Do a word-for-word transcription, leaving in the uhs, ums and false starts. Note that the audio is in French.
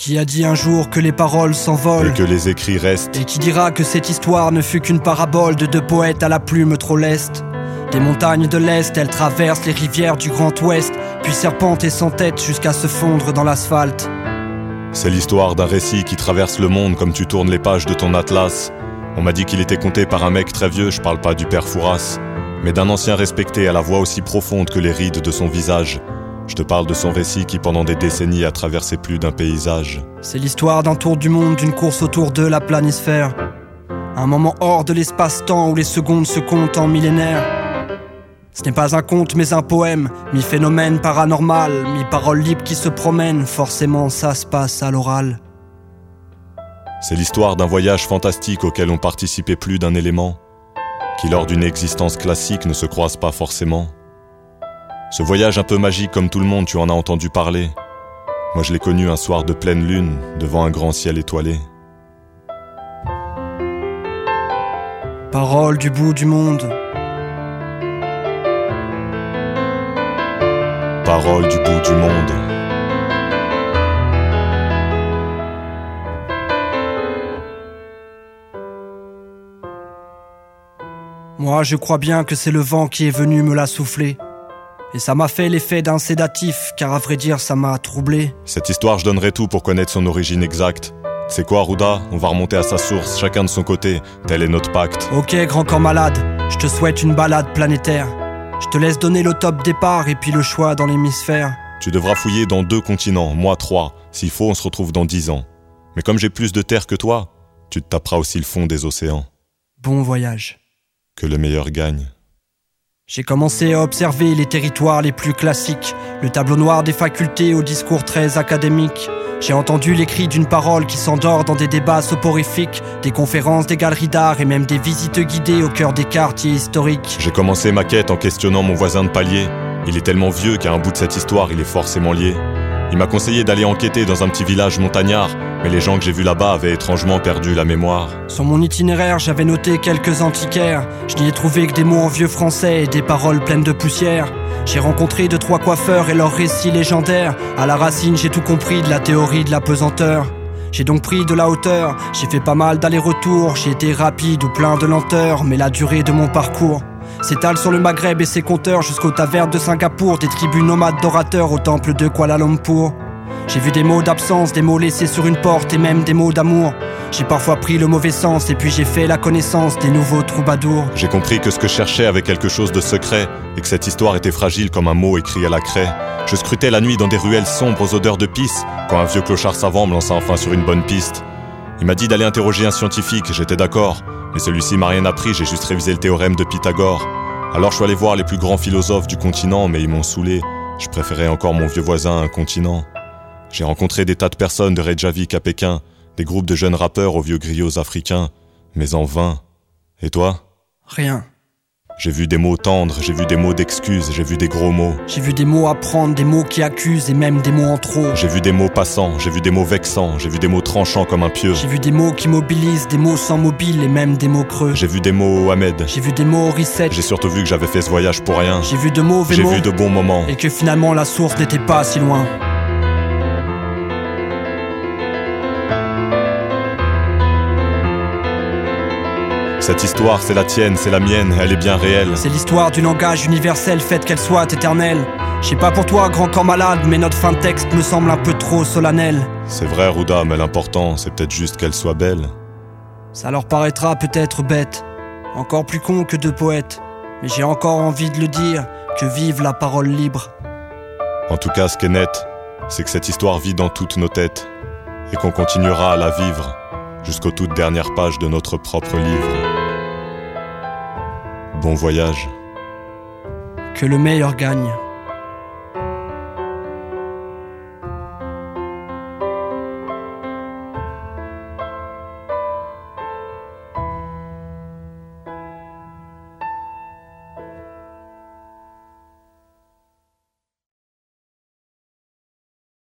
Qui a dit un jour que les paroles s'envolent et que les écrits restent? Et qui dira que cette histoire ne fut qu'une parabole de deux poètes à la plume trop leste? Des montagnes de l'Est, elles traversent les rivières du Grand Ouest, puis serpentent et s'entêtent jusqu'à se fondre dans l'asphalte. C'est l'histoire d'un récit qui traverse le monde comme tu tournes les pages de ton atlas. On m'a dit qu'il était conté par un mec très vieux, je parle pas du père Fouras, mais d'un ancien respecté à la voix aussi profonde que les rides de son visage. Je te parle de son récit qui pendant des décennies a traversé plus d'un paysage. C'est l'histoire d'un tour du monde, d'une course autour de la planisphère. Un moment hors de l'espace-temps où les secondes se comptent en millénaires. Ce n'est pas un conte mais un poème, mi-phénomène paranormal, mi-parole libre qui se promène, forcément ça se passe à l'oral. C'est l'histoire d'un voyage fantastique auquel ont participé plus d'un élément, qui lors d'une existence classique ne se croise pas forcément. Ce voyage un peu magique comme tout le monde, tu en as entendu parler. Moi je l'ai connu un soir de pleine lune, devant un grand ciel étoilé. Parole du bout du monde. Parole du bout du monde. Moi je crois bien que c'est le vent qui est venu me la souffler. Et ça m'a fait l'effet d'un sédatif, car à vrai dire ça m'a troublé. Cette histoire je donnerais tout pour connaître son origine exacte. C'est quoi Arruda? On va remonter à sa source, chacun de son côté, tel est notre pacte. Ok grand corps malade, je te souhaite une balade planétaire. Je te laisse donner le top départ et puis le choix dans l'hémisphère. Tu devras fouiller dans deux continents, moi trois. S'il faut, on se retrouve dans dix ans. Mais comme j'ai plus de terre que toi, tu te taperas aussi le fond des océans. Bon voyage. Que le meilleur gagne. J'ai commencé à observer les territoires les plus classiques, le tableau noir des facultés au discours très académique. J'ai entendu les cris d'une parole qui s'endort dans des débats soporifiques, des conférences, des galeries d'art et même des visites guidées au cœur des quartiers historiques. J'ai commencé ma quête en questionnant mon voisin de palier. Il est tellement vieux qu'à un bout de cette histoire, il est forcément lié. Il m'a conseillé d'aller enquêter dans un petit village montagnard, mais les gens que j'ai vus là-bas avaient étrangement perdu la mémoire. Sur mon itinéraire, j'avais noté quelques antiquaires. Je n'y ai trouvé que des mots en vieux français et des paroles pleines de poussière. J'ai rencontré deux trois coiffeurs et leurs récits légendaires. À la racine, j'ai tout compris de la théorie de la pesanteur. J'ai donc pris de la hauteur, j'ai fait pas mal d'allers-retours. J'ai été rapide ou plein de lenteur, mais la durée de mon parcours s'étale sur le Maghreb et ses compteurs jusqu'aux tavernes de Singapour, des tribus nomades d'orateurs au temple de Kuala Lumpur. J'ai vu des mots d'absence, des mots laissés sur une porte et même des mots d'amour. J'ai parfois pris le mauvais sens et puis j'ai fait la connaissance des nouveaux troubadours. J'ai compris que ce que je cherchais avait quelque chose de secret et que cette histoire était fragile comme un mot écrit à la craie. Je scrutais la nuit dans des ruelles sombres aux odeurs de pisse quand un vieux clochard savant me lança enfin sur une bonne piste. Il m'a dit d'aller interroger un scientifique, j'étais d'accord, mais celui-ci m'a rien appris, j'ai juste révisé le théorème de Pythagore. Alors je suis allé voir les plus grands philosophes du continent, mais ils m'ont saoulé. Je préférais encore mon vieux voisin à un continent. J'ai rencontré des tas de personnes de Reykjavik à Pékin, des groupes de jeunes rappeurs aux vieux griots africains, mais en vain. Et toi? Rien. J'ai vu des mots tendres, j'ai vu des mots d'excuses, j'ai vu des gros mots. J'ai vu des mots à prendre, des mots qui accusent et même des mots en trop. J'ai vu des mots passants, j'ai vu des mots vexants, j'ai vu des mots tranchants comme un pieu. J'ai vu des mots qui mobilisent, des mots sans mobile et même des mots creux. J'ai vu des mots Ahmed. J'ai vu des mots reset. J'ai surtout vu que j'avais fait ce voyage pour rien. J'ai vu de mauvais J'ai mots. vu de bons moments. Et que finalement la source n'était pas si loin. Cette histoire, c'est la tienne, c'est la mienne, elle est bien réelle. C'est l'histoire du langage universel, fait qu'elle soit éternelle. Je sais pas pour toi, grand corps malade, mais notre fin de texte me semble un peu trop solennelle. C'est vrai, Arruda, mais l'important, c'est peut-être juste qu'elle soit belle. Ça leur paraîtra peut-être bête, encore plus con que deux poètes, mais j'ai encore envie de le dire, que vive la parole libre. En tout cas, ce qui est net, c'est que cette histoire vit dans toutes nos têtes, et qu'on continuera à la vivre jusqu'aux toutes dernières pages de notre propre livre. Bon voyage. Que le meilleur gagne.